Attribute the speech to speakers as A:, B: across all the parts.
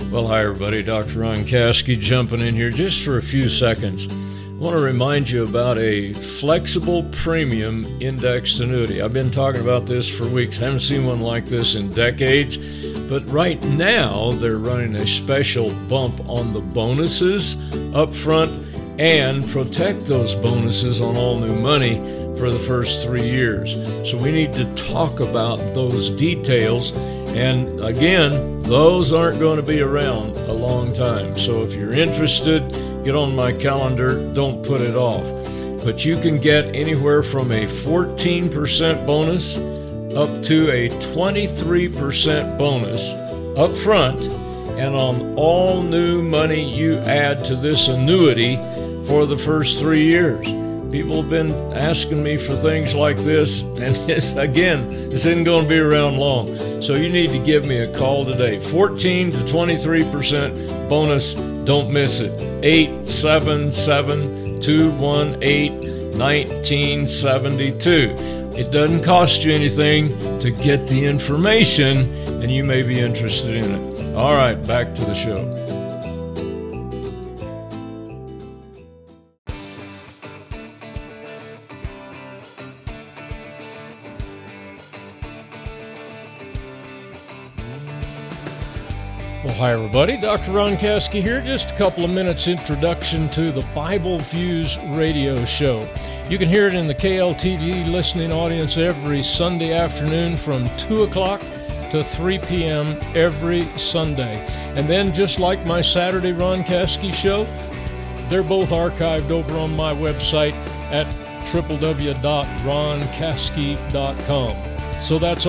A: Well, hi everybody, Dr. Ron Caskey jumping in here just for a few seconds. I want to remind you about a flexible premium indexed annuity. I've been talking about this for weeks. I haven't seen one like this in decades, but right now they're running a special bump on the bonuses up front and protect those bonuses on all new money for the first 3 years. So we need to talk about those details. And again, those aren't going to be around a long time. So if you're interested, get on my calendar. Don't put it off. But you can get anywhere from a 14% bonus up to a 23% bonus up front and on all new money you add to this annuity for the first 3 years. People have been asking me for things like this, and this isn't going to be around long. So you need to give me a call today. 14 to 23% bonus. Don't miss it. 877-218-1972. It doesn't cost you anything to get the information, and you may be interested in it. All right, back to the show. Well, hi everybody, Dr. Ron Caskey here. Just a couple of minutes introduction to the Bible Views radio show. You can hear it in the KLTD listening audience every Sunday afternoon from 2 o'clock to 3 p.m. every Sunday. And then just like my Saturday Ron Caskey show, they're both archived over on my website at www.roncaskey.com. So that's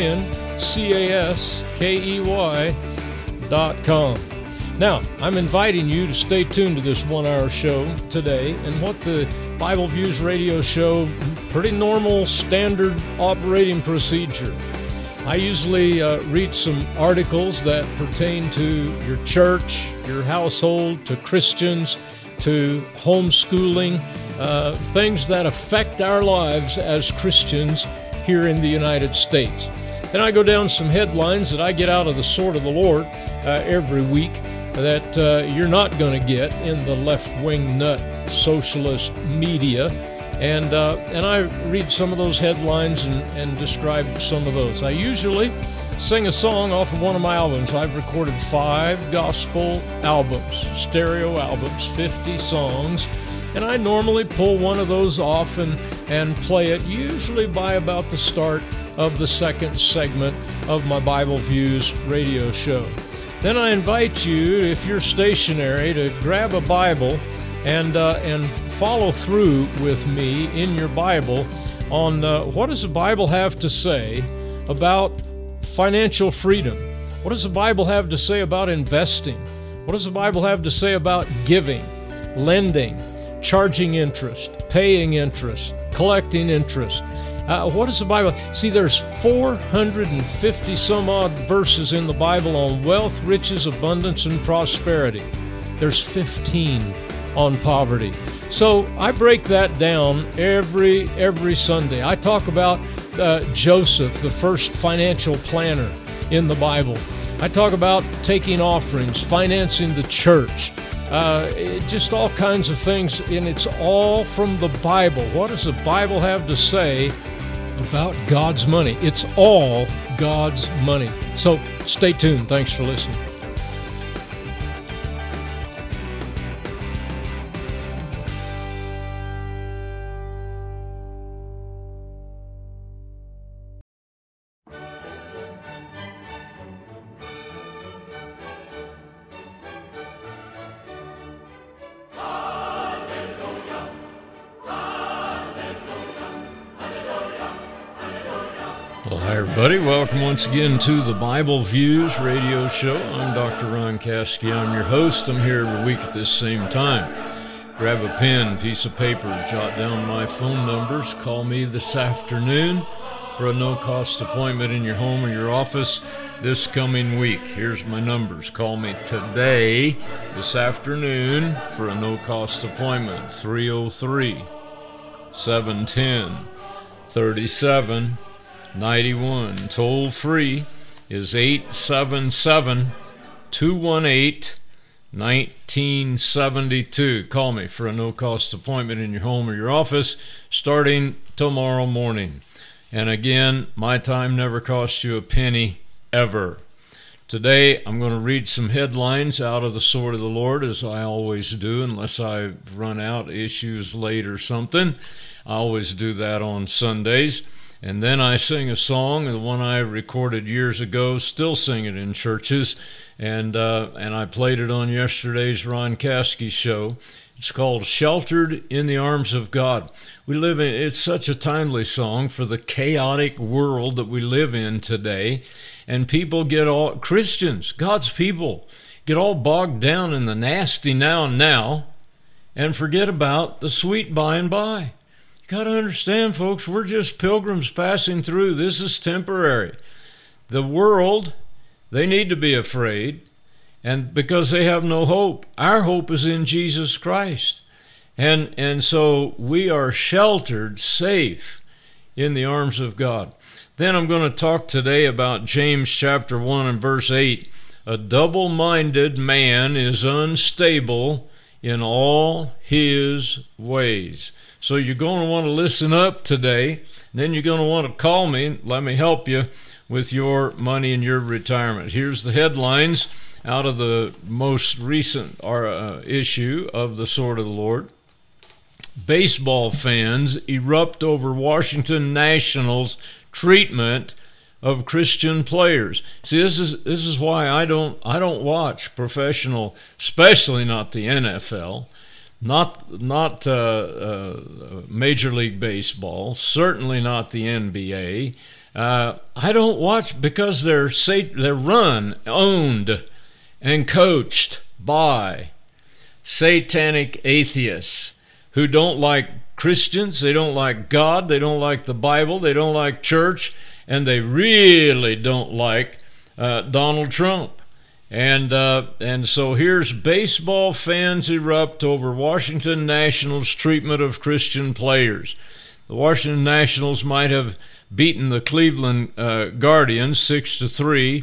A: RONCASKEY.com. Now, I'm inviting you to stay tuned to this 1 hour show today, and what the Bible Views radio show, pretty normal standard operating procedure. I usually read some articles that pertain to your church, your household, to Christians, to homeschooling, things that affect our lives as Christians here in the United States. Then I go down some headlines that I get out of the Sword of the Lord every week that you're not going to get in the left-wing nut socialist media. And I read some of those headlines and describe some of those. I usually sing a song off of one of my albums. I've recorded 5 gospel albums, stereo albums, 50 songs. And I normally pull one of those off and play it, usually by about the start of the second segment of my Bible Views radio show. Then I invite you, if you're stationary, to grab a Bible and follow through with me in your Bible on what does the Bible have to say about financial freedom? What does the Bible have to say about investing? What does the Bible have to say about giving, lending, charging interest, paying interest, collecting interest? What does the Bible... See, there's 450 some odd verses in the Bible on wealth, riches, abundance, and prosperity. There's 15 on poverty. So I break that down every Sunday. I talk about Joseph, the first financial planner in the Bible. I talk about taking offerings, financing the church, just all kinds of things, and it's all from the Bible. What does the Bible have to say about God's money? It's all God's money. So stay tuned. Thanks for listening. Well, hi everybody. Welcome once again to the Bible Views radio show. I'm Dr. Ron Caskey. I'm your host. I'm here every week at this same time. Grab a pen, piece of paper, jot down my phone numbers. Call me this afternoon for a no-cost appointment in your home or your office this coming week. Here's my numbers. Call me today, this afternoon, for a no-cost appointment. 303-710-3791. Toll free is 877 218-1972. Call me for a no-cost appointment in your home or your office starting tomorrow morning. And again, my time never costs you a penny ever. Today, I'm going to read some headlines out of the Sword of the Lord, as I always do, unless I run out issues late or something. I always do that on Sundays. And then I sing a song, the one I recorded years ago, still sing it in churches, and I played it on yesterday's Ron Caskey show. It's called Sheltered in the Arms of God. It's such a timely song for the chaotic world that we live in today. And Christians, God's people, get all bogged down in the nasty now and forget about the sweet by and by. You got to understand, folks, we're just pilgrims passing through. This is temporary. The world, they need to be afraid, and because they have no hope. Our hope is in Jesus Christ. And so we are sheltered, safe in the arms of God. Then I'm going to talk today about James chapter 1 and verse 8. A double-minded man is unstable in all his ways. So you're going to want to listen up today, and then you're going to want to call me. Let me help you with your money and your retirement. Here's the headlines out of the most recent issue of the Sword of the Lord. Baseball fans erupt over Washington Nationals treatment of Christian players. See, this is why I don't watch professional, especially not the NFL, not Major League Baseball, certainly not the NBA. I don't watch because they're run, owned, and coached by satanic atheists who don't like Christians, they don't like God, they don't like the Bible, they don't like church, and they really don't like Donald Trump. And so here's baseball fans erupt over Washington Nationals' treatment of Christian players. The Washington Nationals might have beaten the Cleveland Guardians 6-3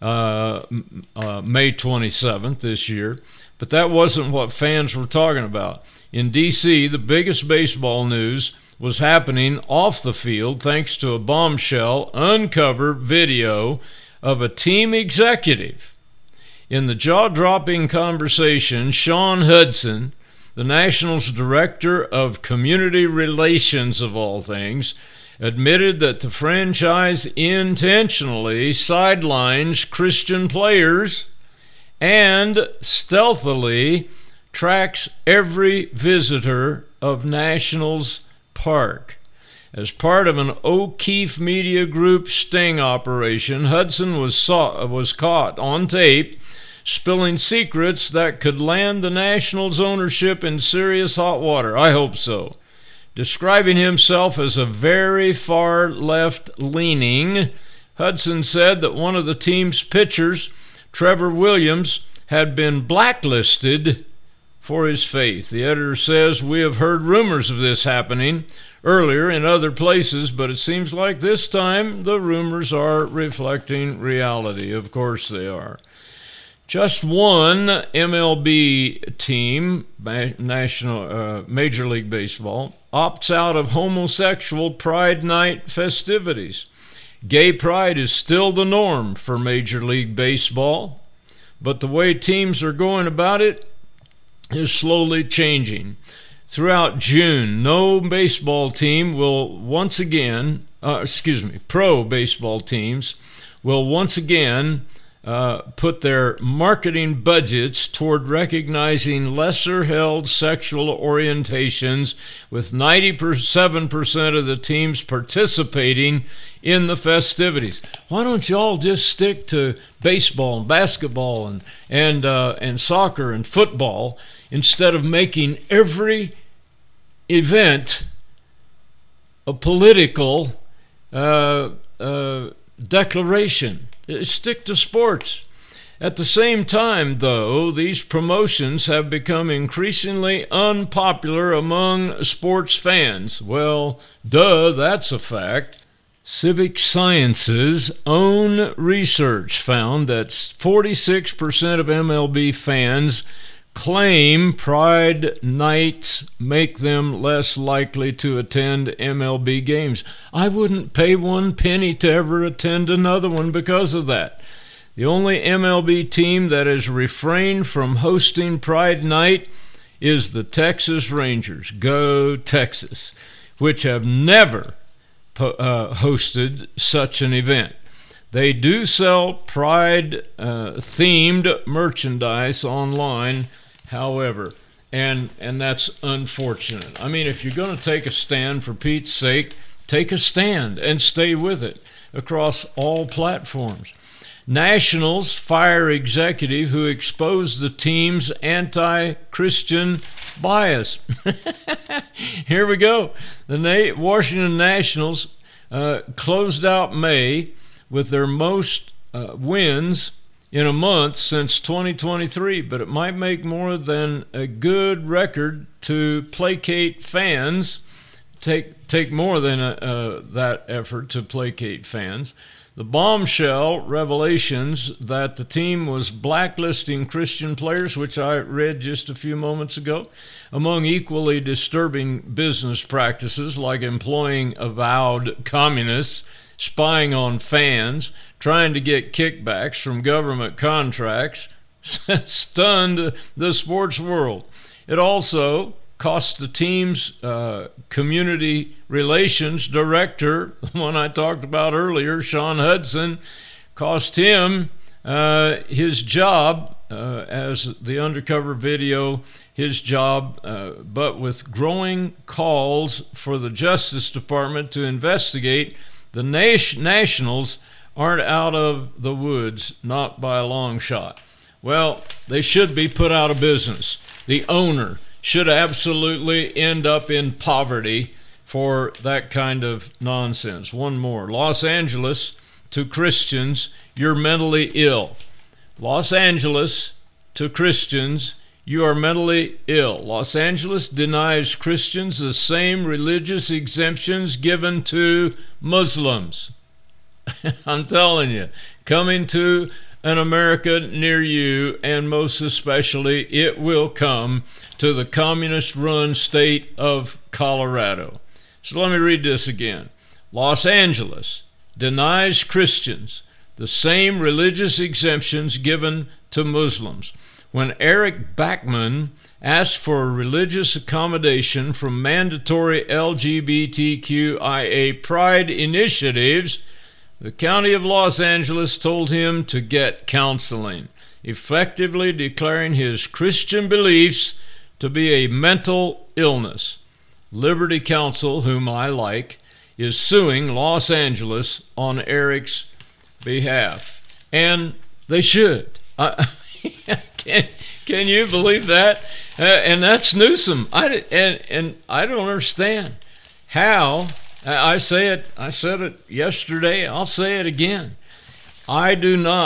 A: May 27th this year, but that wasn't what fans were talking about. In D.C., the biggest baseball news was happening off the field thanks to a bombshell uncovered video of a team executive. In the jaw-dropping conversation, Sean Hudson, the Nationals' director of community relations of all things, admitted that the franchise intentionally sidelines Christian players and stealthily tracks every visitor of Nationals Park. As part of an O'Keefe Media Group sting operation, Hudson was caught on tape spilling secrets that could land the Nationals ownership in serious hot water. I hope so. Describing himself as a very far left-leaning, Hudson said that one of the team's pitchers, Trevor Williams, had been blacklisted for his faith. The editor says, "We have heard rumors of this happening earlier in other places, but it seems like this time the rumors are reflecting reality." Of course they are. Just one MLB team, Major League Baseball, opts out of homosexual Pride Night festivities. Gay pride is still the norm for Major League Baseball, but the way teams are going about it is slowly changing. Throughout June, pro baseball teams will once again put their marketing budgets toward recognizing lesser-held sexual orientations, with 97% of the teams participating in the festivities. Why don't you all just stick to baseball and basketball and soccer and football instead of making every event a political declaration? Stick to sports. At the same time, though, these promotions have become increasingly unpopular among sports fans. Well, that's a fact. Civic Science's own research found that 46% of MLB fans claim Pride nights make them less likely to attend MLB games. I wouldn't pay one penny to ever attend another one because of that. The only MLB team that has refrained from hosting Pride night is the Texas Rangers. Go Texas, which have never hosted such an event. They do sell Pride-themed merchandise online, however, and that's unfortunate. I mean, if you're going to take a stand, for Pete's sake, take a stand and stay with it across all platforms. Nationals fire executive who exposed the team's anti-Christian bias. Here we go. The Washington Nationals closed out May with their most wins in a month since 2023, but it might make more than a good record to placate fans. Take more than that effort to placate fans. The bombshell revelations that the team was blacklisting Christian players, which I read just a few moments ago, among equally disturbing business practices like employing avowed communists, spying on fans, trying to get kickbacks from government contracts, stunned the sports world. It also cost the team's community relations director, the one I talked about earlier, Sean Hudson, cost him his job as the undercover video, his job, but with growing calls for the Justice Department to investigate, the Nationals aren't out of the woods, not by a long shot. Well, they should be put out of business. The owner should absolutely end up in poverty for that kind of nonsense. One more. Los Angeles, to Christians, you're mentally ill. Los Angeles, to Christians, you are mentally ill. Los Angeles denies Christians the same religious exemptions given to Muslims. I'm telling you, coming to an America near you, and most especially it will come to the communist-run state of Colorado. So let me read this again. Los Angeles denies Christians the same religious exemptions given to Muslims. When Eric Bachman asked for religious accommodation from mandatory LGBTQIA pride initiatives, the County of Los Angeles told him to get counseling, effectively declaring his Christian beliefs to be a mental illness. Liberty Counsel, whom I like, is suing Los Angeles on Eric's behalf. And they should. Can you believe that? And that's Newsom. I don't understand how. I said it yesterday. I'll say it again. I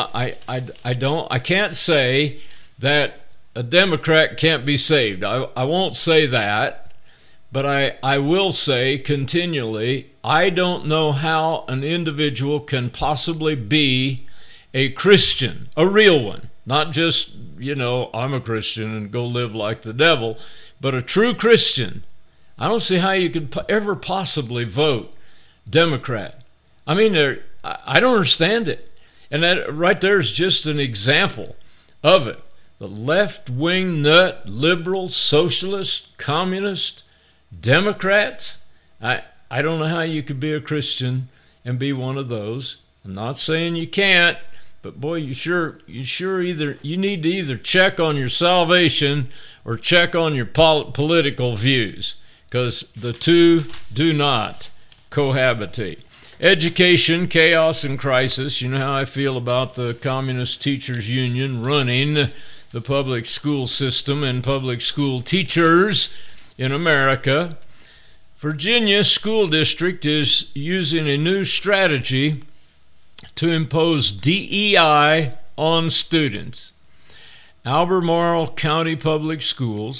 A: can't say that a Democrat can't be saved. I won't say that, but I will say continually, I don't know how an individual can possibly be a Christian, a real one, not just, I'm a Christian and go live like the devil, but a true Christian. I don't see how you could ever possibly vote Democrat. I mean, I don't understand it. And that right there is just an example of it. The left-wing nut, liberal, socialist, communist, Democrats. I don't know how you could be a Christian and be one of those. I'm not saying you can't, but boy, you need to either check on your salvation or check on your political views, because the two do not cohabitate. Education, chaos, and crisis. You know how I feel about the Communist Teachers Union running the public school system and public school teachers in America. Virginia School District is using a new strategy to impose DEI on students. Albemarle County Public Schools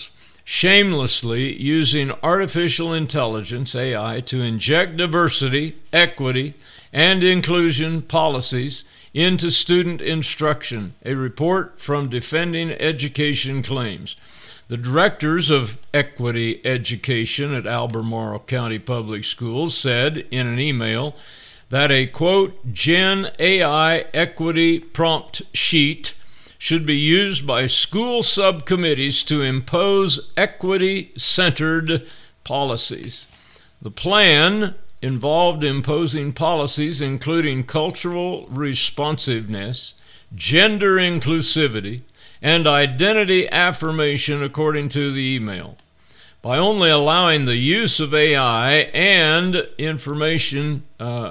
A: shamelessly using artificial intelligence, AI, to inject diversity, equity, and inclusion policies into student instruction, a report from Defending Education claims. The directors of equity education at Albemarle County Public Schools said in an email that a, quote, Gen AI equity prompt sheet should be used by school subcommittees to impose equity-centered policies. The plan involved imposing policies including cultural responsiveness, gender inclusivity, and identity affirmation, according to the email. By only allowing the use of AI and information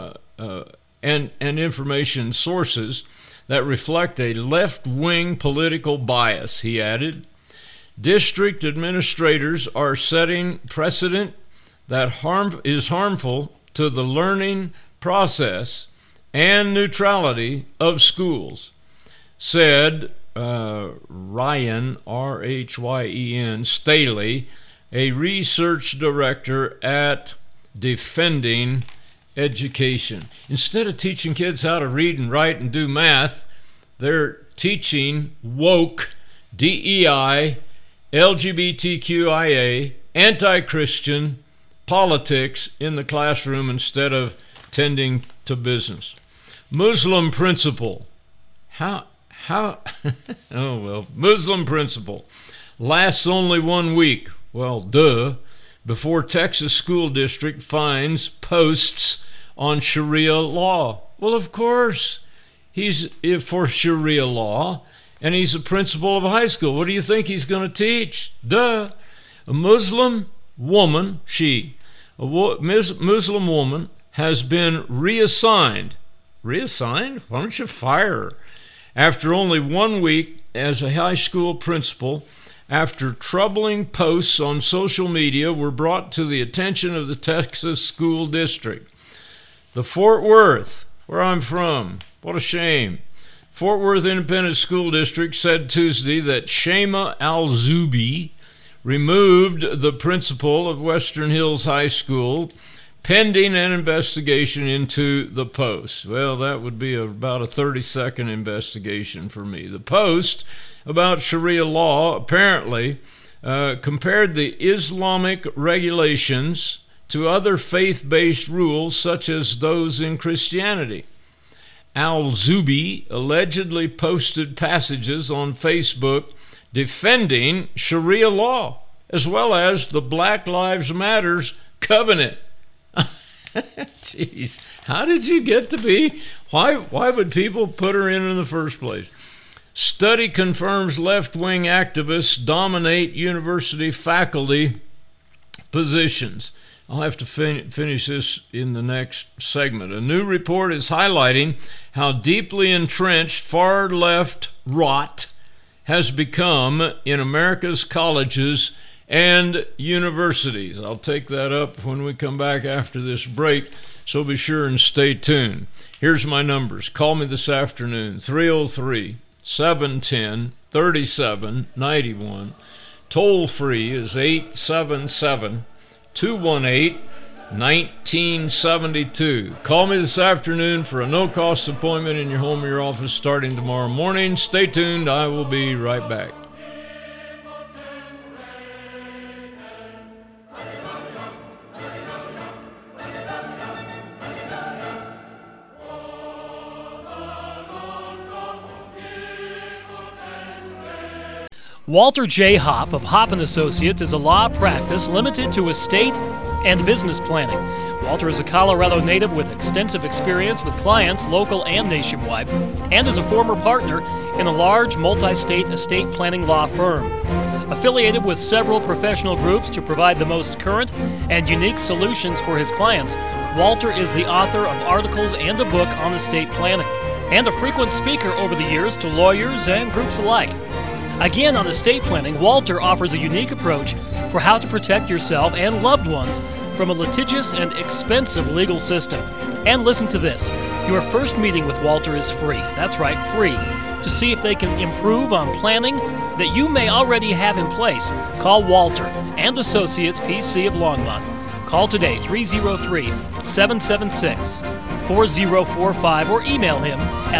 A: information sources that reflect a left-wing political bias, he added, district administrators are setting precedent that is harmful to the learning process and neutrality of schools, said Ryan, R-H-Y-E-N, Staley, a research director at Defending Education. Instead of teaching kids how to read and write and do math, they're teaching woke, DEI, LGBTQIA, anti-Christian politics in the classroom instead of tending to business. Muslim principle. Muslim principle lasts only 1 week. Well, before Texas school district finds posts on Sharia law. Well, of course, he's for Sharia law, and he's a principal of a high school. What do you think he's going to teach? A Muslim woman, Muslim woman has been reassigned. Reassigned? Why don't you fire her? After only 1 week as a high school principal, after troubling posts on social media were brought to the attention of the Texas school district. The Fort Worth, where I'm from, what a shame. Fort Worth Independent School District said Tuesday that Shema Al-Zubi removed the principal of Western Hills High School pending an investigation into the post. Well, that would be about a 30-second investigation for me. The post about Sharia law apparently compared the Islamic regulations to other faith-based rules such as those in Christianity. Al-Zubi allegedly posted passages on Facebook defending Sharia law, as well as the Black Lives Matters covenant. Jeez, how did you get to be? Why would people put her in the first place? Study confirms left-wing activists dominate university faculty positions. I'll have to finish this in the next segment. A new report is highlighting how deeply entrenched far-left rot has become in America's colleges and universities. I'll take that up when we come back after this break, so be sure and stay tuned. Here's my numbers. Call me this afternoon, 303-710-3791. Toll free is 877-218-1972. Call me this afternoon for a no-cost appointment in your home or your office starting tomorrow morning. Stay tuned. I will be right back.
B: Walter J. Hopp of Hopp & Associates is a law practice limited to estate and business planning. Walter is a Colorado native with extensive experience with clients local and nationwide, and is a former partner in a large multi-state estate planning law firm. Affiliated with several professional groups to provide the most current and unique solutions for his clients, Walter is the author of articles and a book on estate planning, and a frequent speaker over the years to lawyers and groups alike. Again, on estate planning, Walter offers a unique approach for how to protect yourself and loved ones from a litigious and expensive legal system. And listen to this, your first meeting with Walter is free. That's right, free. to see if they can improve on planning that you may already have in place. Call Walter and Associates PC of Longmont. Call today 303-776-4045 or email him at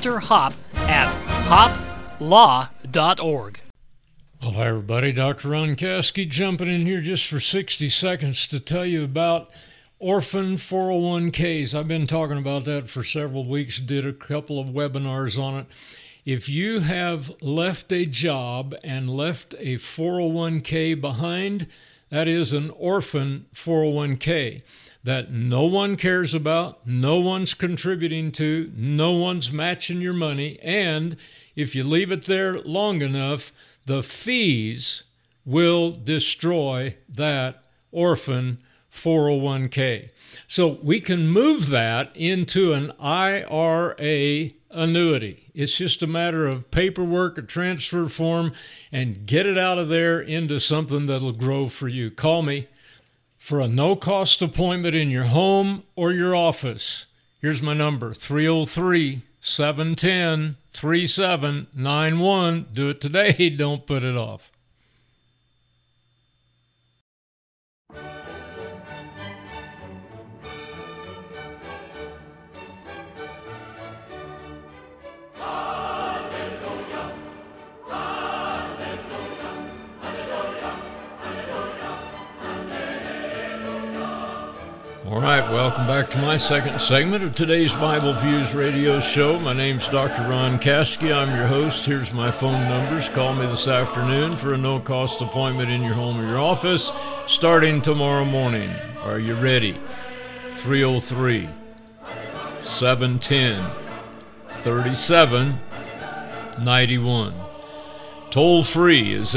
B: walterhop@hoplaw.org.
A: Well, hi, everybody. Dr. Ron Caskey jumping in here just for 60 seconds to tell you about orphan 401ks. I've been talking about that for several weeks, did a couple of webinars on it. If you have left a job and left a 401k behind, that is an orphan 401k that no one cares about, no one's contributing to, no one's matching your money, and if you leave it there long enough, the fees will destroy that orphan 401k. So we can move that into an IRA annuity. It's just a matter of paperwork, a transfer form, and get it out of there into something that'll grow for you. Call me for a no-cost appointment in your home or your office. Here's my number, 303-710-3791. Do it today. Don't put it off. All right, welcome back to my second segment of today's Bible Views radio show. My name's Dr. Ron Caskey. I'm your host. Here's my phone numbers. Call me this afternoon for a no-cost appointment in your home or your office starting tomorrow morning. Are you ready? 303-710-3791. Toll free is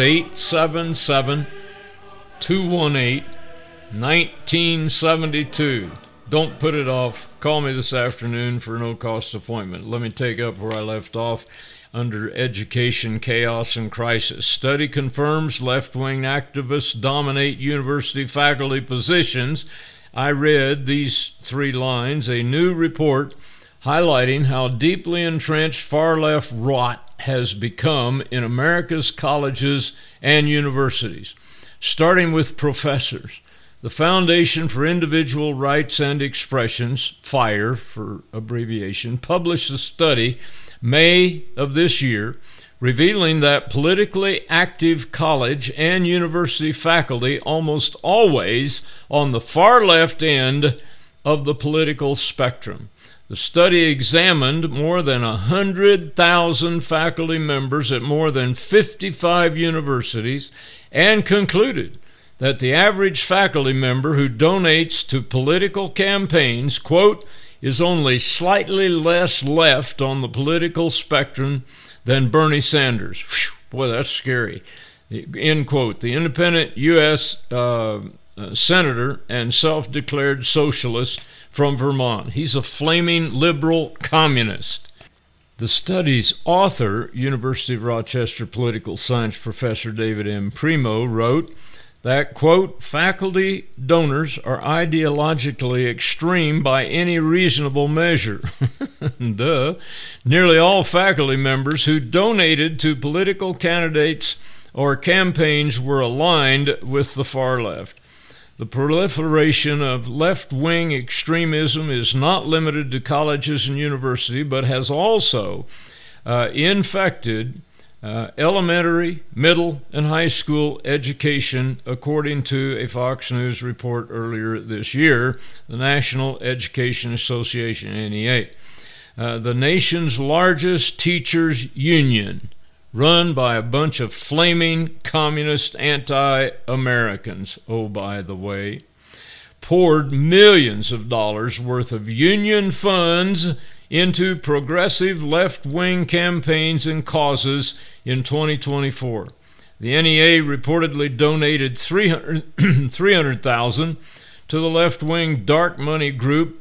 A: 877-218-1972. Don't put it off. Call me this afternoon for a no-cost appointment. Let me take up where I left off under education, chaos, and crisis. Study confirms left-wing activists dominate university faculty positions. I read these three lines, a new report highlighting how deeply entrenched far-left rot has become in America's colleges and universities. Starting with professors. The Foundation for Individual Rights and Expressions, FIRE for abbreviation, published a study May of this year revealing that politically active college and university faculty almost always on the far left end of the political spectrum. The study examined more than 100,000 faculty members at more than 55 universities and concluded that the average faculty member who donates to political campaigns, quote, is only slightly less left on the political spectrum than Bernie Sanders. Whew, boy, that's scary. End quote. The independent U.S. Senator and self-declared socialist from Vermont. He's a flaming liberal communist. The study's author, University of Rochester political science professor David M. Primo, wrote that, quote, faculty donors are ideologically extreme by any reasonable measure. Duh. Nearly all faculty members who donated to political candidates or campaigns were aligned with the far left. The proliferation of left-wing extremism is not limited to colleges and universities, but has also infected elementary, middle, and high school education, according to a Fox News report earlier this year, the National Education Association, NEA. The nation's largest teachers' union, run by a bunch of flaming communist anti-Americans, oh, by the way, poured millions of dollars worth of union funds into progressive left-wing campaigns and causes in 2024. The NEA reportedly donated $300,000 to the left-wing dark money group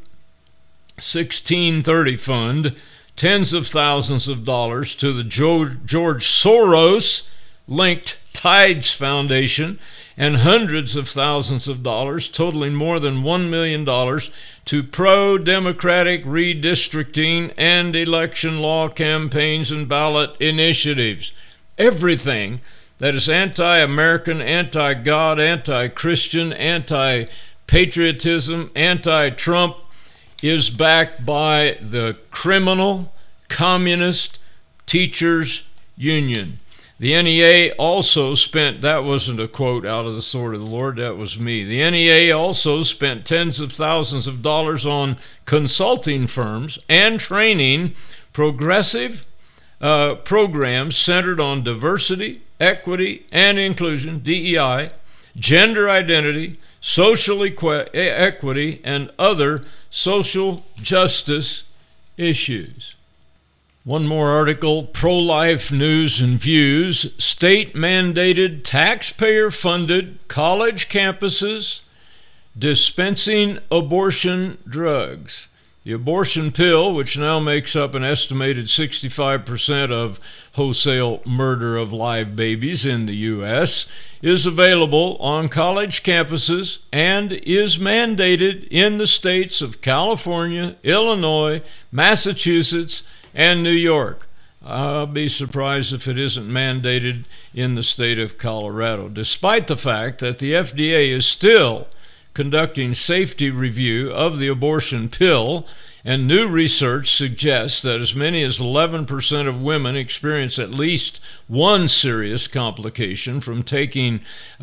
A: 1630 Fund, tens of thousands of dollars to the George Soros linked Tides Foundation and hundreds of thousands of dollars, totaling more than $1 million, to pro-democratic redistricting and election law campaigns and ballot initiatives. Everything that is anti-American, anti-God, anti-Christian, anti-patriotism, anti-Trump is backed by the criminal communist teachers union. The NEA also spent, that wasn't a quote out of the sword of the Lord, that was me. The NEA also spent tens of thousands of dollars on consulting firms and training progressive programs centered on diversity, equity, and inclusion, DEI, gender identity, social equity, and other social justice issues. One more article, Pro-Life News and Views, state-mandated, taxpayer-funded college campuses dispensing abortion drugs. The abortion pill, which now makes up an estimated 65% of wholesale murder of live babies in the U.S., is available on college campuses and is mandated in the states of California, Illinois, Massachusetts, and New York. I'll be surprised if it isn't mandated in the state of Colorado, despite the fact that the FDA is still conducting safety review of the abortion pill, and new research suggests that as many as 11% of women experience at least one serious complication from taking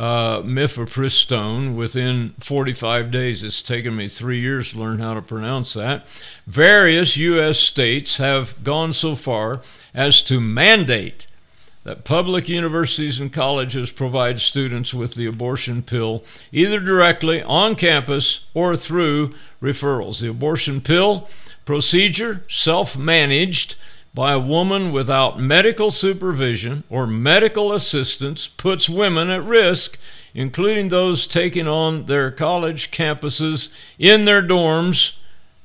A: mifepristone within 45 days. It's taken me 3 years to learn how to pronounce that. Various U.S. states have gone so far as to mandate that public universities and colleges provide students with the abortion pill either directly on campus or through referrals. The abortion pill procedure, self-managed by a woman without medical supervision or medical assistance, puts women at risk, including those taking on their college campuses in their dorms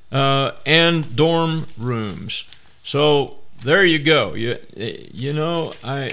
A: and dorm rooms. So there you go. You know, I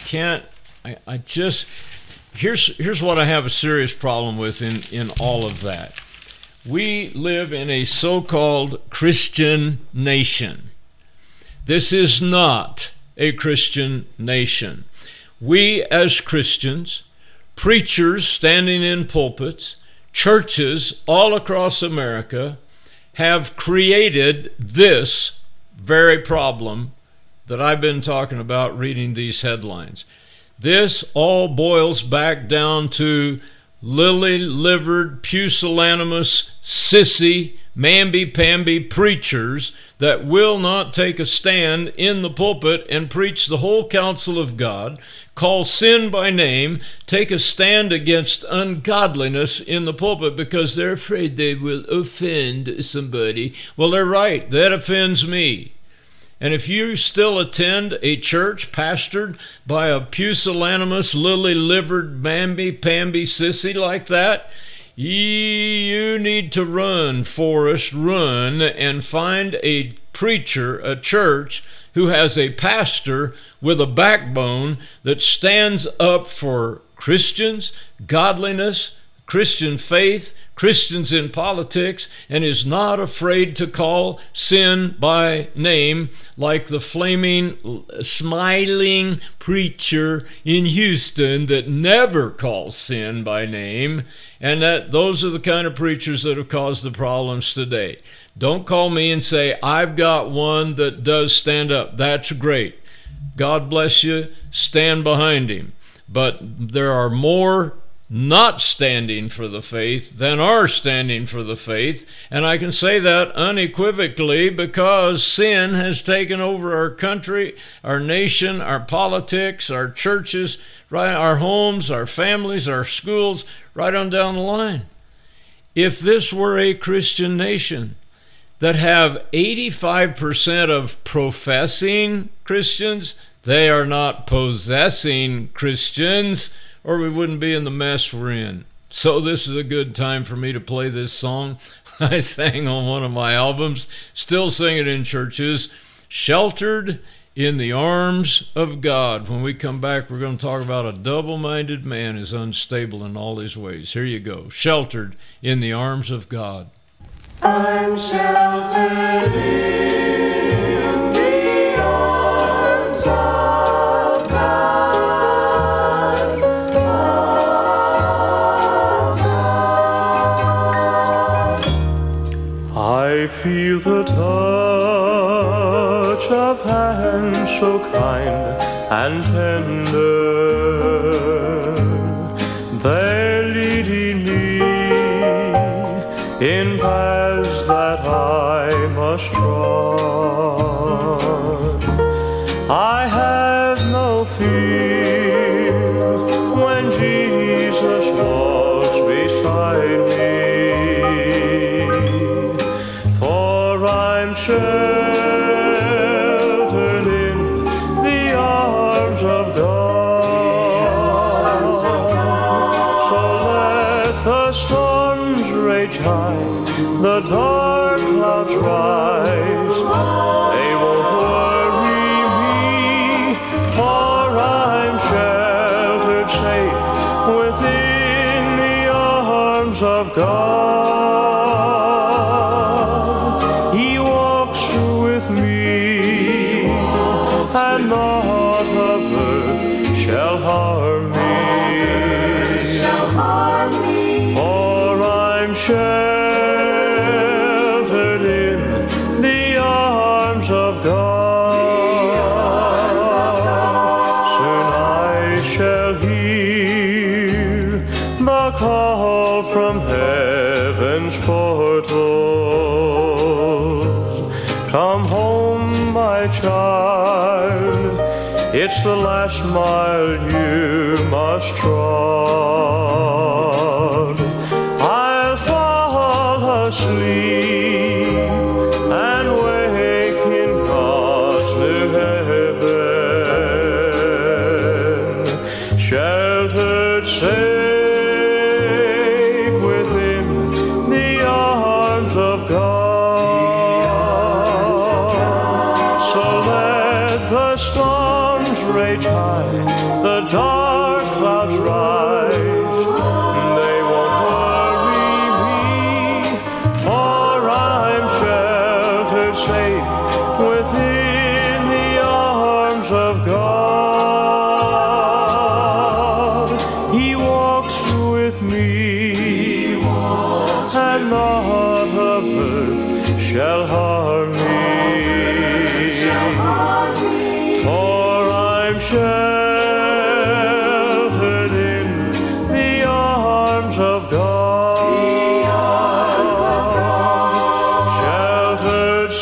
A: just, here's what I have a serious problem with in all of that. We live in a so-called Christian nation. This is not a Christian nation. We as Christians, preachers standing in pulpits, churches all across America, have created this very problem that I've been talking about reading these headlines. This all boils back down to lily-livered, pusillanimous, sissy, mamby-pamby preachers that will not take a stand in the pulpit and preach the whole counsel of God, call sin by name, take a stand against ungodliness in the pulpit because they're afraid they will offend somebody. Well, they're right. That offends me. And if you still attend a church pastored by a pusillanimous, lily-livered, mamby-pamby sissy like that, you need to run, Forrest, run, and find a preacher, a church, who has a pastor with a backbone that stands up for Christians, godliness, Christian faith, Christians in politics, and is not afraid to call sin by name like the flaming, smiling preacher in Houston that never calls sin by name. And that those are the kind of preachers that have caused the problems today. Don't call me and say, I've got one that does stand up. That's great. God bless you. Stand behind him. But there are more not standing for the faith than are standing for the faith. And I can say that unequivocally because sin has taken over our country, our nation, our politics, our churches, right, our homes, our families, our schools, right on down the line. If this were a Christian nation that have 85% of professing Christians, they are not possessing Christians, or we wouldn't be in the mess we're in. So this is a good time for me to play this song I sang on one of my albums, still sing it in churches, Sheltered in the arms of God. When we come back, we're going to talk about a double-minded man is unstable in all his ways. Here you go. Sheltered in the arms of God.
C: I'm sheltered in the arms of God.
D: I feel the touch of hands so kind and tender. They're leading me in paths that I must trod. I have no fear when Jesus walks beside me, for I'm sheltered in the arms of God. So let the storms rage high, the dark clouds rise, they won't worry me, for I'm sheltered safe within the arms of God. He walks with me, and naught of earth shall harm me, for I'm sheltered in the arms of God. Soon I shall hear the call from heaven's portals. Come home, my child, it's the last mile you must trod. I'll fall asleep and wake in God's new heaven, sheltered safe within the arms of God. So let the storms rage high, the dark clouds rise, they won't worry me, for I'm sheltered safe within the arms of God. He walks with me, and naught of earth shall harm me, for I'm sheltered in the arms of God. Sheltered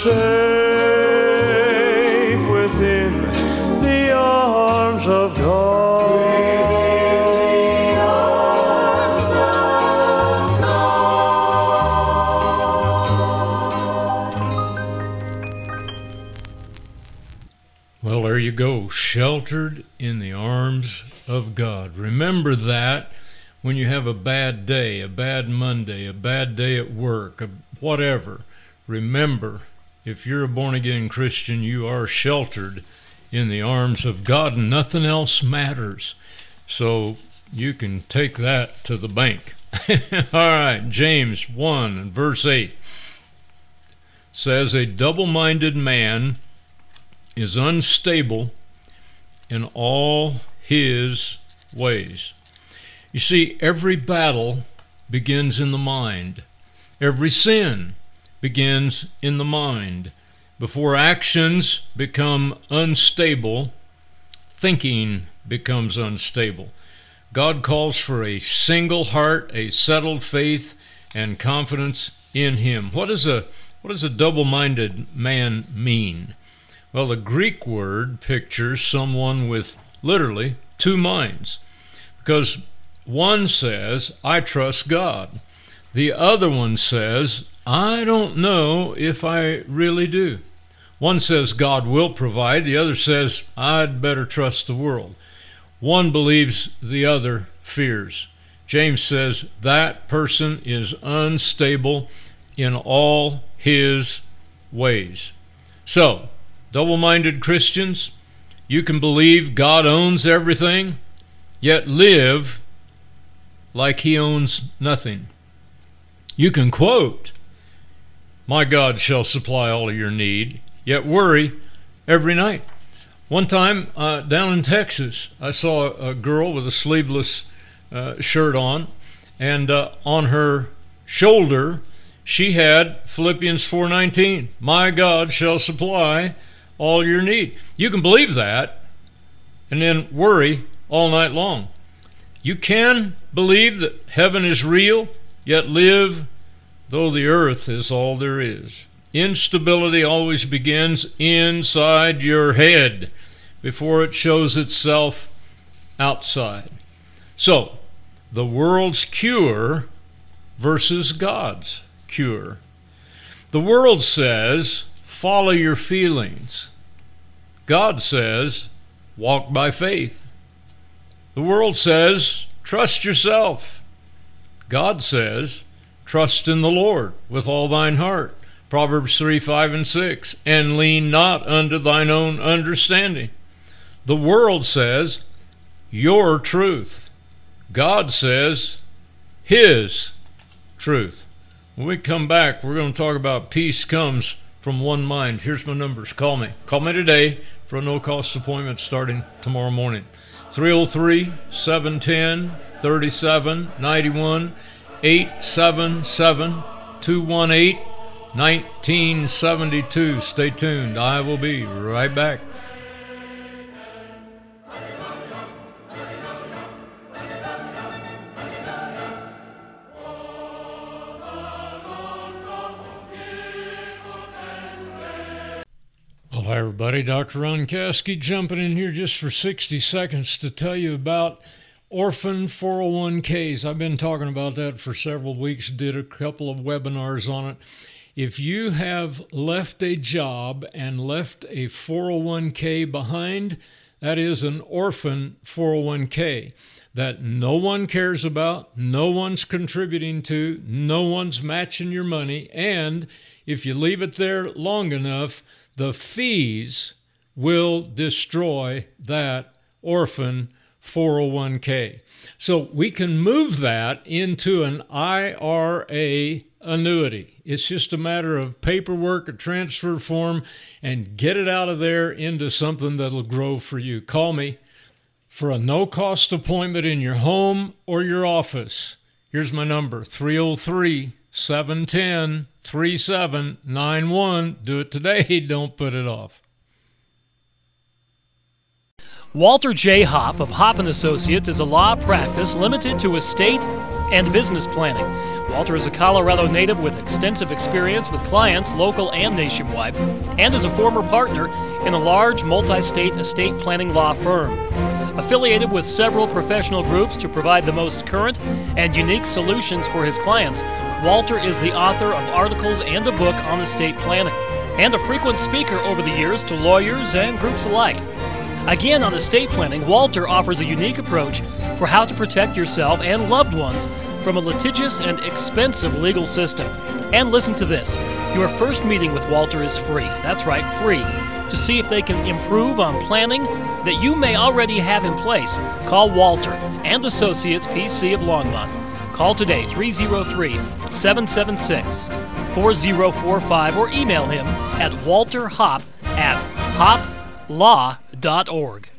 D: safe within the arms of God.
A: Well, there you go. Sheltered in the arms of God. Remember that when you have a bad day, a bad Monday, a bad day at work, whatever. Remember, if you're a born-again Christian, you are sheltered in the arms of God, and nothing else matters. So you can take that to the bank. All right, James 1 and verse 8 says, a double-minded man is unstable in all his ways. You see, every battle begins in the mind. Every sin begins in the mind. Before actions become unstable, thinking becomes unstable. God calls for a single heart, a settled faith, and confidence in Him. What does a double-minded man mean? Well, the Greek word pictures someone with literally two minds, because one says, I trust God. The other one says, I don't know if I really do. One says God will provide. The other says, I'd better trust the world. One believes, the other fears. James says that person is unstable in all his ways. So, Double-minded Christians, you can believe God owns everything, yet live like he owns nothing. You can quote, "My God shall supply all of your need," yet worry every night. One time down in Texas, I saw a girl with a sleeveless shirt on, and on her shoulder, she had Philippians 4:19, "My God shall supply all your need." You can believe that and then worry all night long. You can believe that heaven is real, yet live though the earth is all there is. Instability always begins inside your head before it shows itself outside. So, the world's cure versus God's cure. The world says, follow your feelings. God says, walk by faith. The world says, trust yourself. God says, trust in the Lord with all thine heart. Proverbs 3:5-6, and lean not unto thine own understanding. The world says, your truth. God says, his truth. When we come back, we're going to talk about peace comes from one mind. Here's my numbers. Call me. Call me today for a no-cost appointment starting tomorrow morning. 303-710-3791, 877-218-1972. Stay tuned. I will be right back. Well, hi, everybody. Dr. Ron Caskey jumping in here just for 60 seconds to tell you about orphan 401ks. I've been talking about that for several weeks, did a couple of webinars on it. If you have left a job and left a 401k behind, that is an orphan 401k that no one cares about, no one's contributing to, no one's matching your money, and if you leave it there long enough, the fees will destroy that orphan 401k. So we can move that into an IRA annuity. It's just a matter of paperwork, a transfer form, and get it out of there into something that'll grow for you. Call me for a no-cost appointment in your home or your office. Here's my number, 303-710-3791. Do it today. Don't put it off.
B: Walter J. Hopp of Hopp & Associates is a law practice limited to estate and business planning. Walter is a Colorado native with extensive experience with clients local and nationwide, and is a former partner in a large multi-state estate planning law firm. Affiliated with several professional groups to provide the most current and unique solutions for his clients, Walter is the author of articles and a book on estate planning, and a frequent speaker over the years to lawyers and groups alike. Again, on estate planning, Walter offers a unique approach for how to protect yourself and loved ones from a litigious and expensive legal system. And listen to this, your first meeting with Walter is free. That's right, free. To see if they can improve on planning that you may already have in place, call Walter and Associates PC of Longmont. Call today, 303-776-4045, or email him at walterhopp@hopplaw.org.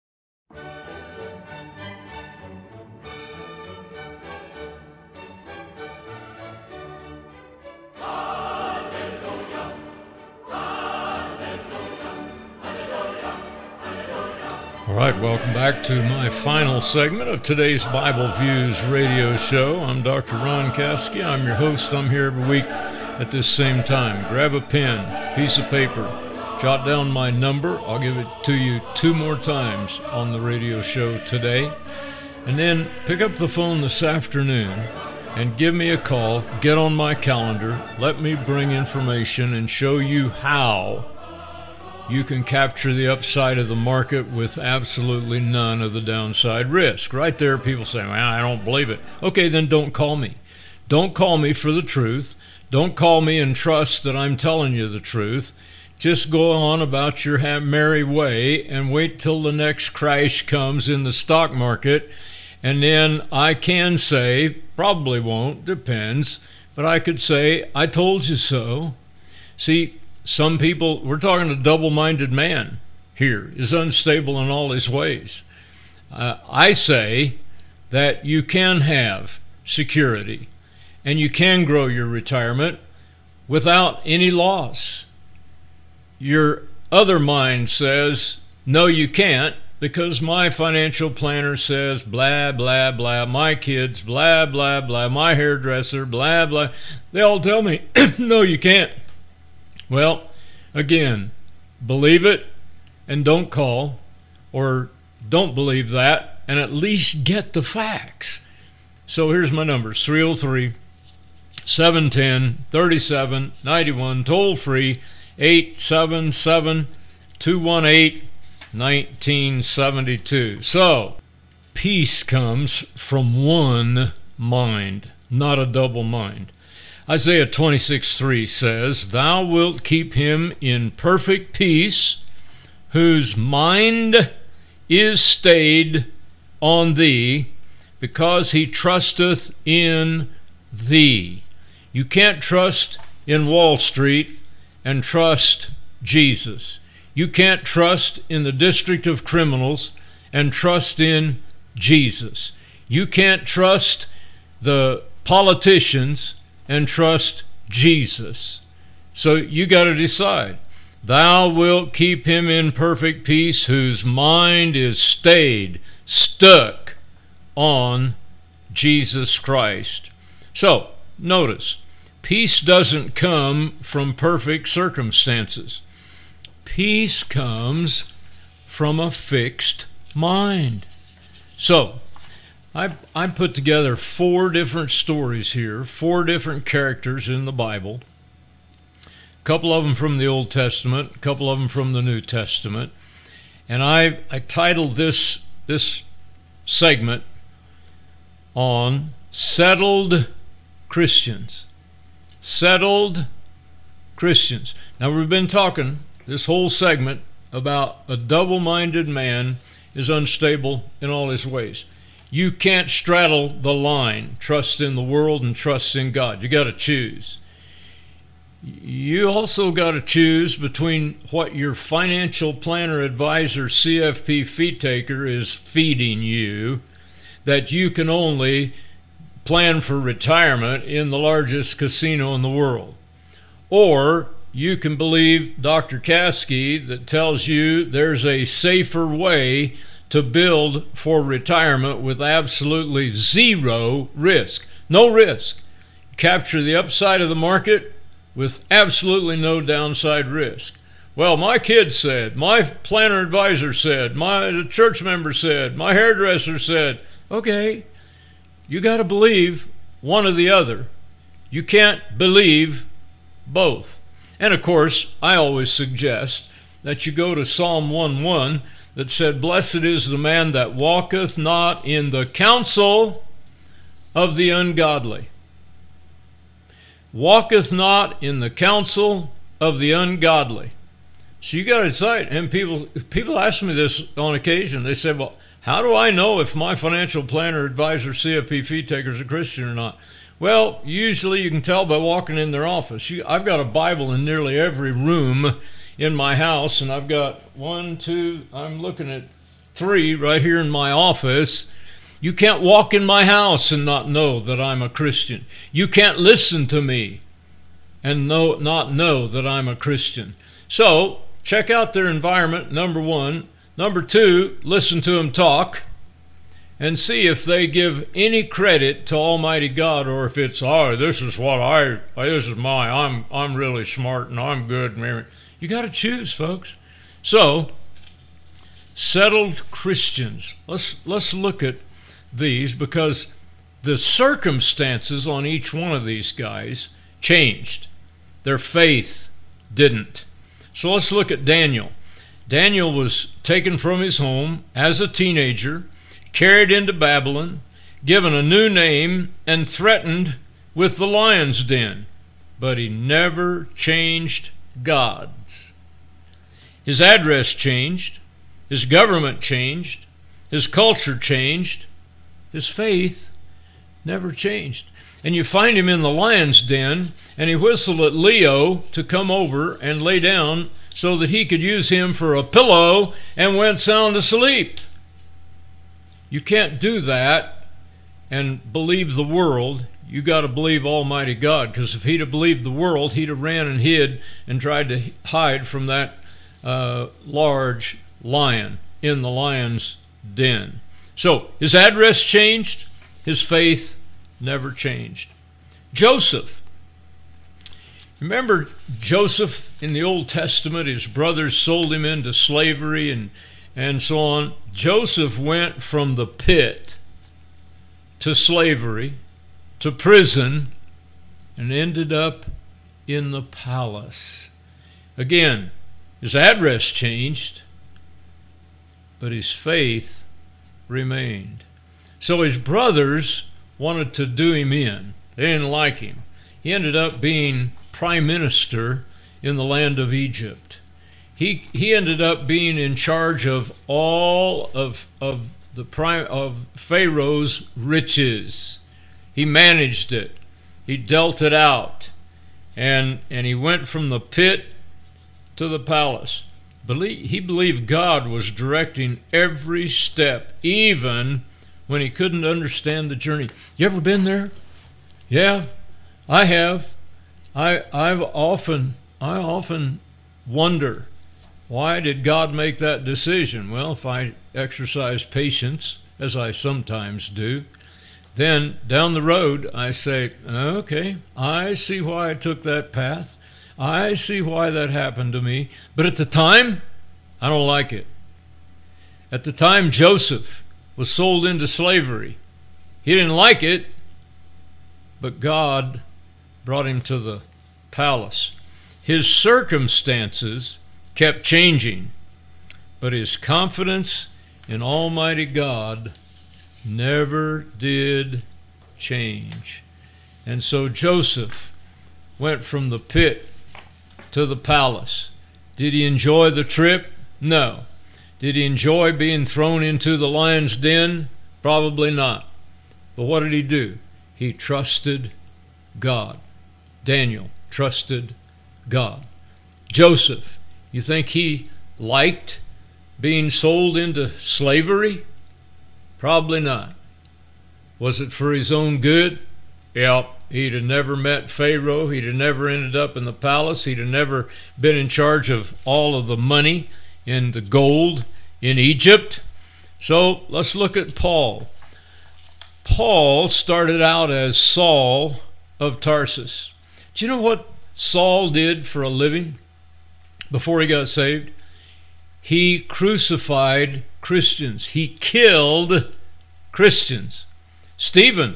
A: All right, welcome back to my final segment of today's Bible Views radio show. I'm Dr. Ron Caskey. I'm your host. I'm here every week at this same time. Grab a pen, piece of paper, jot down my number. I'll give it to you 2 more times on the radio show today. And then pick up the phone this afternoon and give me a call. Get on my calendar. Let me bring information and show you how you can capture the upside of the market with absolutely none of the downside risk. Right there, people say, well, I don't believe it. Okay, then don't call me. Don't call me for the truth. Don't call me and trust that I'm telling you the truth. just go on about your merry way and wait till the next crash comes in the stock market. And then I can say, probably won't, depends, but I could say, I told you so. See, some people, we're talking a double-minded man here, is unstable in all his ways. I say that you can have security and you can grow your retirement without any loss. Your other mind says, no, you can't, because my financial planner says blah, blah, blah, my kids, blah, blah, blah, my hairdresser, blah, blah. They all tell me, no, you can't. Well, again, believe it and don't call, or don't believe that and at least get the facts. So here's my numbers, 303-710-3791, toll free, 877-218-1972. So, peace comes from one mind, not a double mind. Isaiah 26:3 says, "Thou wilt keep him in perfect peace, whose mind is stayed on thee, because he trusteth in thee." You can't trust in Wall Street and trust Jesus. You can't trust in the district of criminals and trust in Jesus. You can't trust the politicians and trust Jesus. So you got to decide. Thou wilt keep him in perfect peace, whose mind is stayed, stuck on Jesus Christ. So, notice, peace doesn't come from perfect circumstances. Peace comes from a fixed mind. So, I put together 4 different stories here, 4 different characters in the Bible. A couple of them from the Old Testament, a couple of them from the New Testament. And I titled this segment on Settled Christians. Settled Christians. Now, we've been talking this whole segment about a double-minded man is unstable in all his ways. You can't straddle the line, trust in the world and trust in God. You got to choose. You also got to choose between what your financial planner, advisor, CFP fee taker is feeding you, that you can only plan for retirement in the largest casino in the world. Or you can believe Dr. Caskey that tells you there's a safer way to build for retirement with absolutely zero risk. No risk. Capture the upside of the market with absolutely no downside risk. Well, my kid said, my planner advisor said, the church member said, my hairdresser said. Okay, you got to believe one or the other. You can't believe both. And of course, I always suggest that you go to Psalm 1:1 that said, "Blessed is the man that walketh not in the counsel of the ungodly." Walketh not in the counsel of the ungodly. So you got to decide. And people ask me this on occasion. They say, well, how do I know if my financial planner, advisor, CFP fee taker is a Christian or not? Well, usually you can tell by walking in their office. I've got a Bible in nearly every room in my house, and I've got 1, 2, I'm looking at 3 right here in my office. You can't walk in my house and not know that I'm a Christian. You can't listen to me and not know that I'm a Christian. So, check out their environment, number 1. Number 2, listen to them talk and see if they give any credit to Almighty God, or if it's, I'm really smart and I'm good. You got to choose, folks. So, settled Christians. Let's look at these, because the circumstances on each one of these guys changed. Their faith didn't. So let's look at Daniel. Daniel was taken from his home as a teenager, carried into Babylon, given a new name, and threatened with the lion's den. But he never changed gods. His address changed. His government changed. His culture changed. His faith never changed. And you find him in the lion's den, and he whistled at Leo to come over and lay down so that he could use him for a pillow, and went sound asleep. You can't do that and believe the world. You got to believe Almighty God, because if he'd have believed the world, he'd have ran and hid and tried to hide from that large lion in the lion's den. So his address changed, his faith never changed. Joseph. Remember Joseph in the Old Testament? His brothers sold him into slavery and so on. Joseph went from the pit to slavery to prison and ended up in the palace. Again, his address changed, but his faith remained. So his brothers wanted to do him in. They didn't like him. He ended up being prime minister in the land of Egypt. He ended up being in charge of all of Pharaoh's riches. He managed it. He dealt it out. And he went from the pit to the palace. He believed God was directing every step, even when he couldn't understand the journey. You ever been there? Yeah, I have. I often wonder, why did God make that decision? Well, if I exercise patience, as I sometimes do, then down the road I say, okay, I see why I took that path. I see why that happened to me. But at the time, I don't like it. At the time Joseph was sold into slavery, he didn't like it, but God brought him to the palace. His circumstances kept changing, but his confidence in Almighty God never did change. And so Joseph went from the pit to the palace. Did he enjoy the trip? No. Did he enjoy being thrown into the lion's den? Probably not. But what did he do? He trusted God. Daniel trusted God. Joseph, you think he liked being sold into slavery? Probably not. Was it for his own good? Yep. He'd have never met Pharaoh. He'd have never ended up in the palace. He'd have never been in charge of all of the money and the gold in Egypt. So let's look at Paul. Paul started out as Saul of Tarsus. Do you know what Saul did for a living before he got saved? He crucified Christians. He killed Christians. Stephen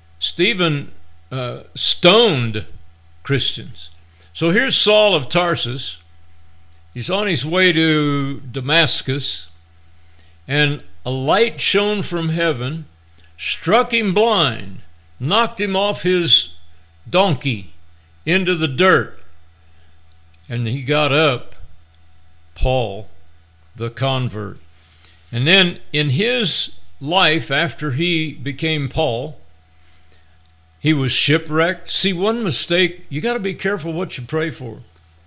A: stoned Christians. So here's Saul of Tarsus. He's on his way to Damascus, and a light shone from heaven, struck him blind, knocked him off his donkey into the dirt, and he got up, Paul, the convert. And then in his life, after he became Paul, he was shipwrecked. See, one mistake, you got to be careful what you pray for.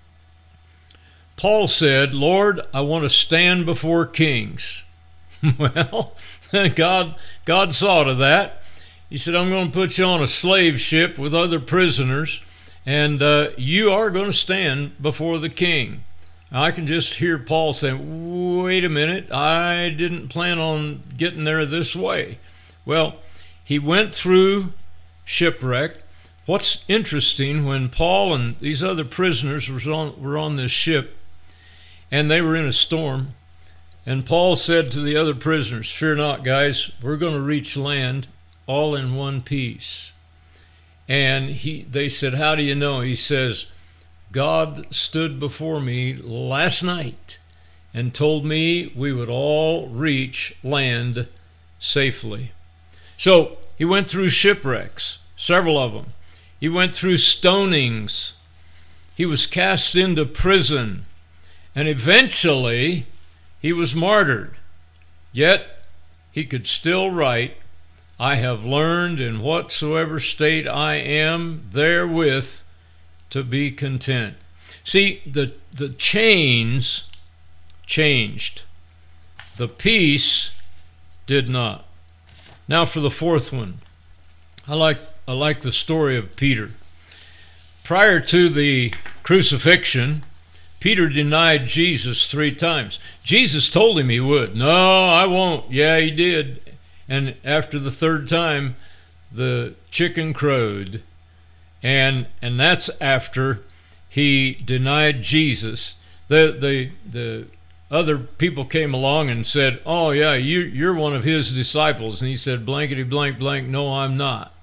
A: Paul said, Lord, I want to stand before kings. Well, God saw to that. He said, I'm going to put you on a slave ship with other prisoners, and you are going to stand before the king. Now, I can just hear Paul saying, wait a minute, I didn't plan on getting there this way. Well, he went through shipwreck. What's interesting, when Paul and these other prisoners were on this ship, and they were in a storm, and Paul said to the other prisoners, fear not, guys, we're going to reach land all in one piece. And they said, how do you know? He says, God stood before me last night and told me we would all reach land safely. So he went through shipwrecks, several of them. He went through stonings. He was cast into prison. and eventually he was martyred. Yet he could still write, I have learned in whatsoever state I am therewith to be content. See, the chains changed. The peace did not. Now for the fourth one. I like the story of Peter. Prior to the crucifixion, Peter denied Jesus 3 times. Jesus told him he would. No, I won't. Yeah, he did. And after the 3rd time, the chicken crowed. And that's after he denied Jesus. The other people came along and said, oh yeah, you're one of his disciples. And he said, blankety blank blank, no, I'm not.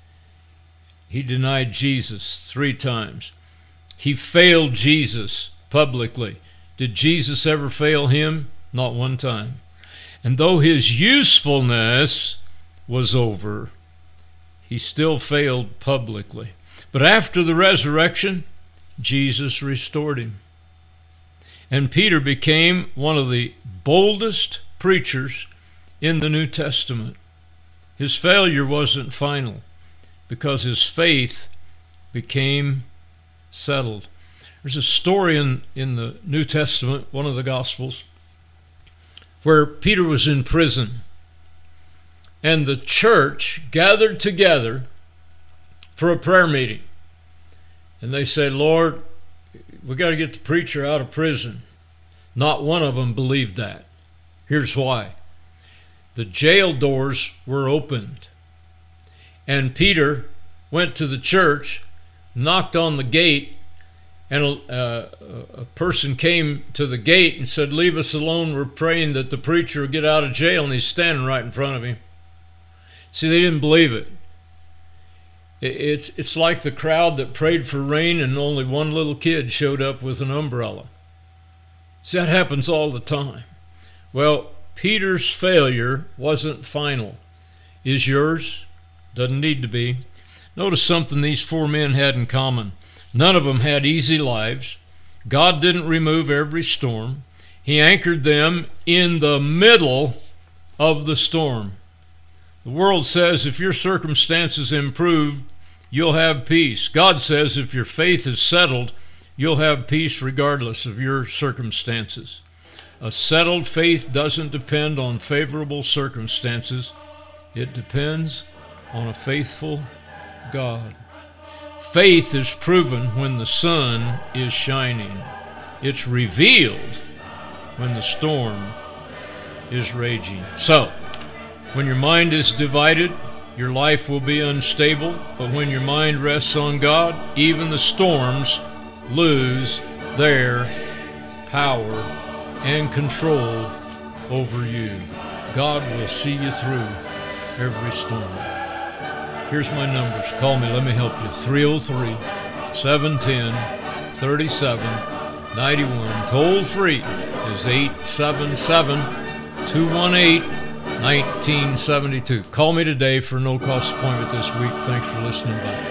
A: He denied Jesus 3 times. He failed Jesus publicly. Did Jesus ever fail him? Not one time. And though his usefulness was over, he still failed publicly. But after the resurrection, Jesus restored him. And Peter became one of the boldest preachers in the New Testament. His failure wasn't final because his faith became settled. There's a story in the New Testament, one of the Gospels, where Peter was in prison. And the church gathered together for a prayer meeting. And they said, Lord, we got to get the preacher out of prison. Not one of them believed that. Here's why. The jail doors were opened. And Peter went to the church, knocked on the gate, and a person came to the gate and said, leave us alone, we're praying that the preacher will get out of jail, and he's standing right in front of him. See, they didn't believe it. It's like the crowd that prayed for rain and only one little kid showed up with an umbrella. See, that happens all the time. Well, Peter's failure wasn't final. Is yours? Doesn't need to be. Notice something these 4 men had in common. None of them had easy lives. God didn't remove every storm. He anchored them in the middle of the storm. The world says if your circumstances improve, you'll have peace. God says if your faith is settled, you'll have peace regardless of your circumstances. A settled faith doesn't depend on favorable circumstances. It depends on a faithful God. Faith is proven when the sun is shining. It's revealed when the storm is raging. So, when your mind is divided, your life will be unstable, but when your mind rests on God, even the storms lose their power and control over you. God will see you through every storm. Here's my numbers. Call me. Let me help you. 303-710-3791. Toll free is 877-218-1972. Call me today for a no-cost appointment this week. Thanks for listening. Bye.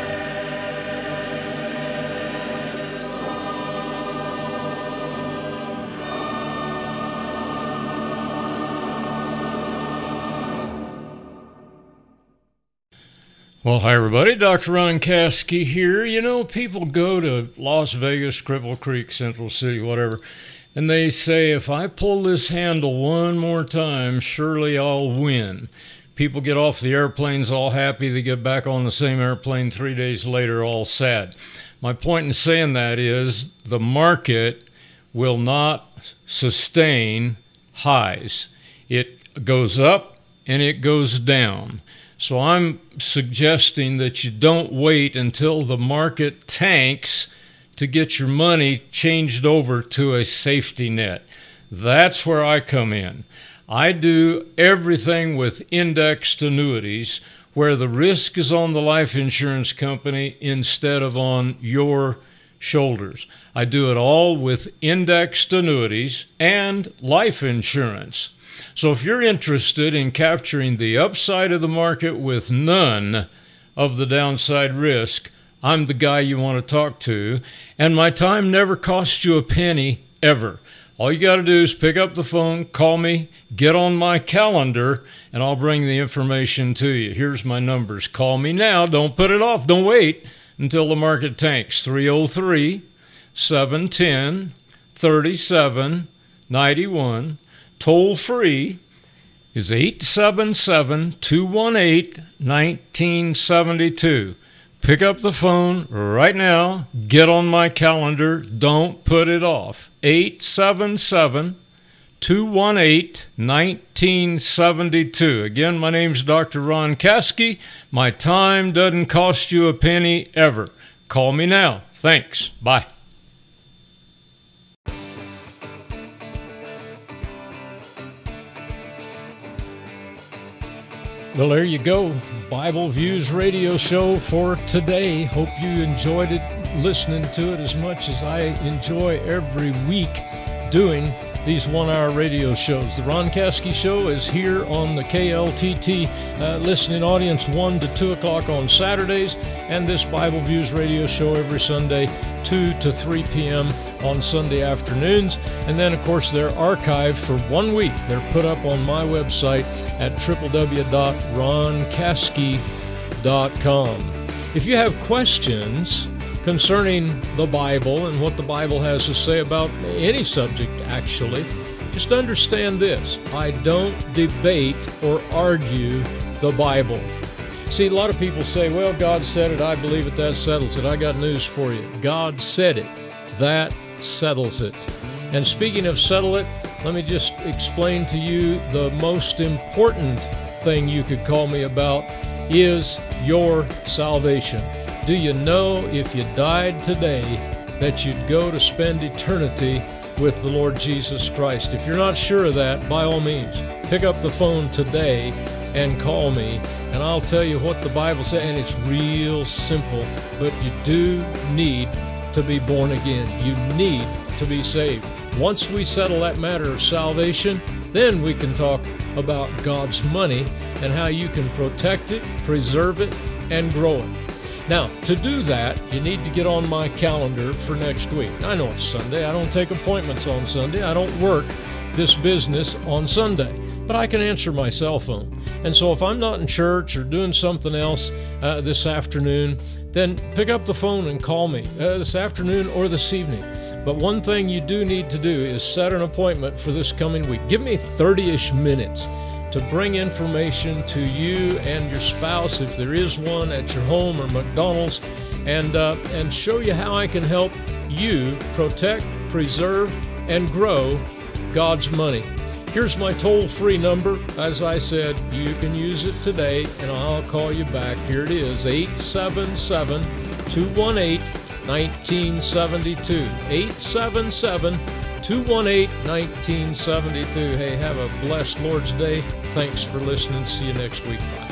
A: Well, hi, everybody. Dr. Ron Caskey here. You know, people go to Las Vegas, Cripple Creek, Central City, whatever, and they say, if I pull this handle one more time, surely I'll win. People get off the airplanes all happy. They get back on the same airplane 3 days later, all sad. My point in saying that is the market will not sustain highs. It goes up and it goes down. So I'm suggesting that you don't wait until the market tanks to get your money changed over to a safety net. That's where I come in. I do everything with indexed annuities where the risk is on the life insurance company instead of on your shoulders. I do it all with indexed annuities and life insurance. So if you're interested in capturing the upside of the market with none of the downside risk, I'm the guy you want to talk to. And my time never costs you a penny ever. All you got to do is pick up the phone, call me, get on my calendar, and I'll bring the information to you. Here's my numbers. Call me now. Don't put it off. Don't wait until the market tanks. 303-710-3791. Toll free is 877-218-1972. Pick up the phone right now. Get on my calendar. Don't put it off. 877-218-1972. Again, my name's Dr. Ron Caskey. My time doesn't cost you a penny ever. Call me now. Thanks. Bye. Well, there you go. Bible Views radio show for today. Hope you enjoyed it, listening to it as much as I enjoy every week doing these one-hour radio shows. The Ron Caskey Show is here on the KLTT listening audience 1 to 2 o'clock on Saturdays, and this Bible Views radio show every Sunday 2 to 3 p.m. on Sunday afternoons. And then, of course, they're archived for 1 week. They're put up on my website at www.roncaskey.com. If you have questions concerning the Bible and what the Bible has to say about any subject, actually, just understand this. I don't debate or argue the Bible. See, a lot of people say, well, God said it, I believe it, that settles it. I got news for you. God said it. That settles it. And speaking of settle it, let me just explain to you the most important thing you could call me about is your salvation. Do you know if you died today that you'd go to spend eternity with the Lord Jesus Christ? If you're not sure of that, by all means, pick up the phone today and call me, and I'll tell you what the Bible says, and it's real simple, but you do need to be born again. You need to be saved. Once we settle that matter of salvation, then we can talk about God's money and how you can protect it, preserve it, and grow it. Now, to do that, you need to get on my calendar for next week. I know it's Sunday. I don't take appointments on Sunday. I don't work this business on Sunday, but I can answer my cell phone. And so if I'm not in church or doing something else this afternoon, then pick up the phone and call me this afternoon or this evening. But one thing you do need to do is set an appointment for this coming week. Give me 30-ish minutes to bring information to you and your spouse, if there is one at your home or McDonald's, and show you how I can help you protect, preserve, and grow God's money. Here's my toll-free number. As I said, you can use it today, and I'll call you back. Here it is, 877-218-1972. 877-218-1972. Hey, have a blessed Lord's Day. Thanks for listening. See you next week. Bye.